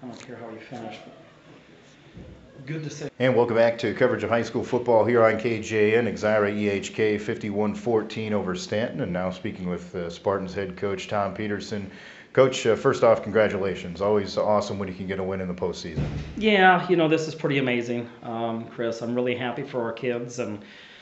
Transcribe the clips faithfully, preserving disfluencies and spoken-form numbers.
I don't care how you finish. Good to see. And welcome back to coverage of high school football here on K J N. Exira E H K fifty-one fourteen over Stanton. And now speaking with uh, Spartans head coach Tom Peterson. Coach, uh, first off, congratulations. Always awesome when you can get a win in the postseason. Yeah, you know, this is pretty amazing, um, Chris. I'm really happy for our kids. And,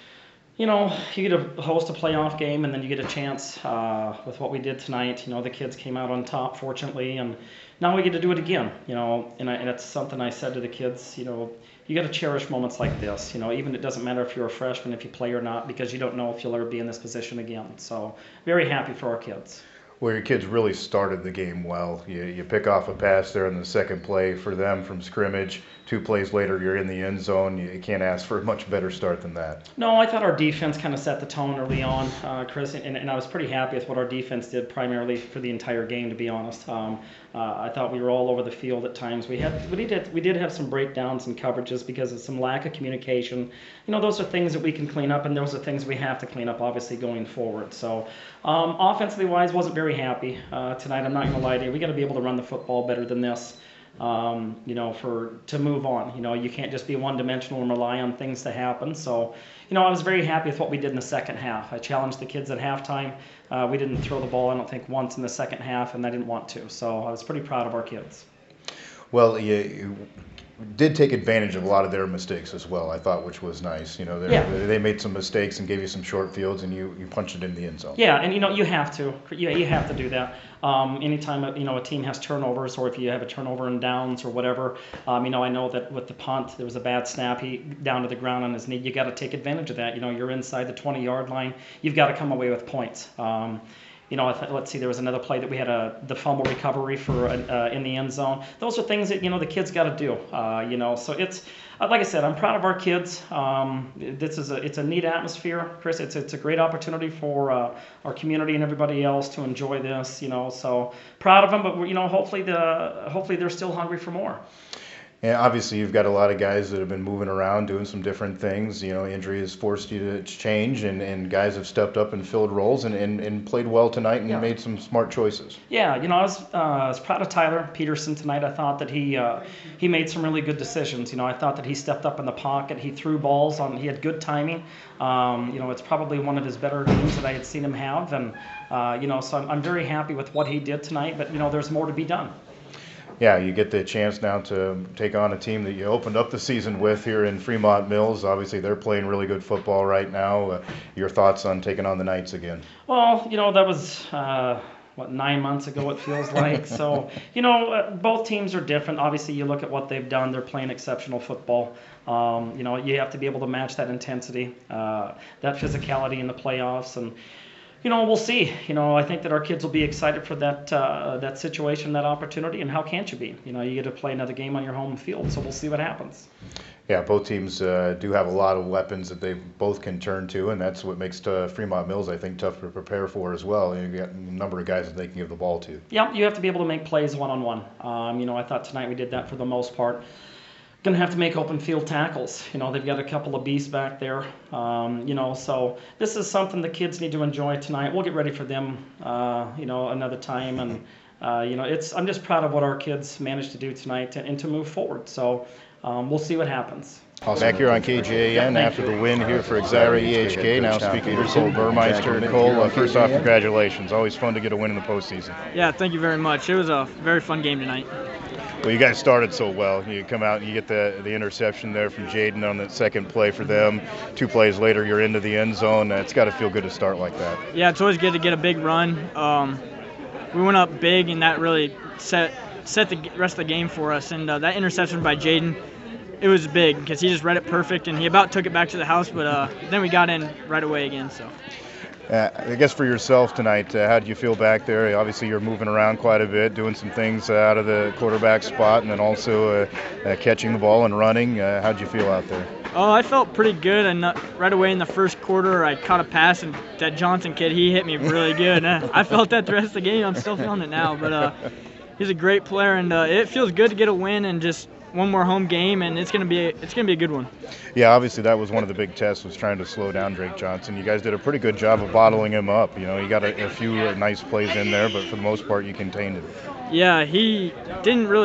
you know, you get to host a playoff game and then you get a chance uh, with what we did tonight. You know, the kids came out on top, fortunately, and now we get to do it again. You know, and, I, and it's something I said to the kids, you know, you got to cherish moments like this. You know, even it doesn't matter if you're a freshman, if you play or not, because you don't know if you'll ever be in this position again. So very happy for our kids. Well, your kids really started the game well. You, you pick off a pass there in the second play for them from scrimmage. Two plays later, you're in the end zone. You can't ask for a much better start than that. No, I thought our defense kind of set the tone early on, uh, Chris, and, and I was pretty happy with what our defense did primarily for the entire game, to be honest. Um, uh, I thought we were all over the field at times. We had we did we did have some breakdowns and coverages because of some lack of communication. You know, those are things that we can clean up, and those are things we have to clean up, obviously, going forward. So, um, offensively wise, wasn't very happy uh, tonight. I'm not going to lie to you. We got to be able to run the football better than this. Um, you know, for to move on. You know, you can't just be one-dimensional and rely on things to happen. So, you know, I was very happy with what we did in the second half. I challenged the kids at halftime. Uh, we didn't throw the ball, I don't think, once in the second half, and I didn't want to. So I was pretty proud of our kids. Well, you, you did take advantage of a lot of their mistakes as well, I thought, which was nice. You know, Yeah. they made some mistakes and gave you some short fields, and you, you punched it in the end zone. Yeah, and you know you have to. Yeah, you have to do that. Um, anytime you know a team has turnovers, or if you have a turnover in downs or whatever, um, you know I know that with the punt there was a bad snap, he down to the ground on his knee. You got to take advantage of that. You know you're inside the twenty-yard line. You've got to come away with points. Um, You know, let's see, there was another play that we had a the fumble recovery for uh, in the end zone. Those are things that you know the kids got to do. Uh, you know, so it's like I said, I'm proud of our kids. Um, this is a it's a neat atmosphere, Chris. It's it's a great opportunity for uh, our community and everybody else to enjoy this. You know, so proud of them. But you know, hopefully the hopefully they're still hungry for more. And obviously, you've got a lot of guys that have been moving around, doing some different things. You know, injury has forced you to change, and, and guys have stepped up and filled roles and, and, and played well tonight and Yeah. made some smart choices. Yeah, you know, I was, uh, I was proud of Tyler Peterson tonight. I thought that he uh, he made some really good decisions. You know, I thought that he stepped up in the pocket. He threw balls on. He had good timing. Um, you know, it's probably one of his better games that I had seen him have, and uh, you know, so I'm, I'm very happy with what he did tonight. But you know, there's more to be done. Yeah, you get the chance now to take on a team that you opened up the season with here in Fremont Mills. Obviously, they're playing really good football right now. Uh, your thoughts on taking on the Knights again? Well, you know, that was, uh, what, nine months ago, it feels like. So, you know, uh, both teams are different. Obviously, you look at what they've done. They're playing exceptional football. Um, you know, you have to be able to match that intensity, uh, that physicality in the playoffs. And, you know, we'll see. You know, I think that our kids will be excited for that uh, that situation, that opportunity. And how can't you be? You know, you get to play another game on your home field. So we'll see what happens. Yeah, both teams uh, do have a lot of weapons that they both can turn to, and that's what makes uh, Fremont Mills, I think, tough to prepare for as well. You've got a number of guys that they can give the ball to. Yeah, you have to be able to make plays one-on-one. Um, you know, I thought tonight we did that for the most part. Going to have to make open field tackles. You know, they've got a couple of beasts back there. Um, you know, so this is something the kids need to enjoy tonight. We'll get ready for them, uh, you know, another time. And, uh, you know, it's I'm just proud of what our kids managed to do tonight and, and to move forward. So um, we'll see what happens. Awesome. Back here on K J A N after the win here for Exira E H K. Now speaking to Cole Burmeister. Cole, uh, first off, congratulations. Always fun to get a win in the postseason. Yeah, thank you very much. It was a very fun game tonight. Well, you guys started so well. You come out and you get the, the interception there from Jaden on the second play for them. Two plays later, you're into the end zone. It's got to feel good to start like that. Yeah, it's always good to get a big run. Um, we went up big, and that really set set the rest of the game for us. And uh, that interception by Jaden, it was big because he just read it perfect, and he about took it back to the house, but uh, then we got in right away again. So. Uh, I guess for yourself tonight, uh, how did you feel back there? Obviously, you're moving around quite a bit, doing some things uh, out of the quarterback spot, and then also uh, uh, catching the ball and running. Uh, how did you feel out there? Oh, I felt pretty good. And right away in the first quarter, I caught a pass, and that Johnson kid, he hit me really good. And I felt that the rest of the game. I'm still feeling it now. But uh, he's a great player, and uh, it feels good to get a win and just one more home game, and it's gonna be a, it's gonna be a good one. Yeah, obviously that was one of the big tests, was trying to slow down Drake Johnson. You guys did a pretty good job of bottling him up. You know, you got a, a few nice plays in there, but for the most part, you contained him. Yeah, he didn't really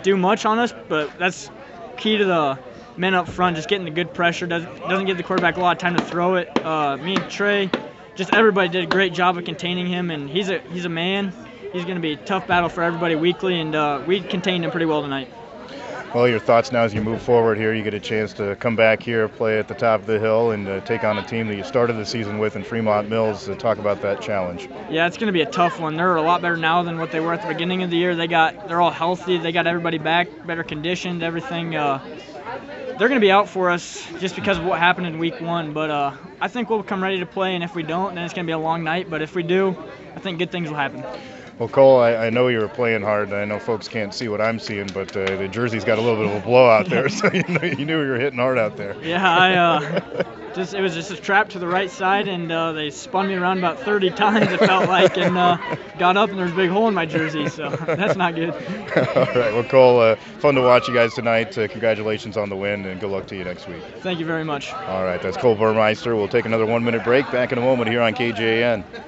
do much on us, but that's key to the men up front, just getting the good pressure. Doesn't, doesn't give the quarterback a lot of time to throw it. Uh, me and Trey, just everybody did a great job of containing him, and he's a, he's a man. He's going to be a tough battle for everybody weekly, and uh, we contained him pretty well tonight. Well, your thoughts now as you move forward here, you get a chance to come back here, play at the top of the hill, and uh, take on a team that you started the season with in Fremont Mills. Uh, talk about that challenge. Yeah, it's going to be a tough one. They're a lot better now than what they were at the beginning of the year. They got, they're all healthy. They got everybody back, better conditioned, everything. Uh, they're going to be out for us just because of what happened in week one. But uh, I think we'll come ready to play, and if we don't, then it's going to be a long night. But if we do, I think good things will happen. Well, Cole, I, I know you were playing hard. I know folks can't see what I'm seeing, but uh, the jersey's got a little bit of a blowout there, so you, know, you knew you were hitting hard out there. Yeah, I uh, just it was just a trap to the right side, and uh, they spun me around about thirty times, it felt like, and uh, got up, and there was a big hole in my jersey, so that's not good. All right, well, Cole, uh, fun to watch you guys tonight. Uh, congratulations on the win, and good luck to you next week. Thank you very much. All right, that's Cole Burmeister. We'll take another one-minute break. Back in a moment here on K J A N.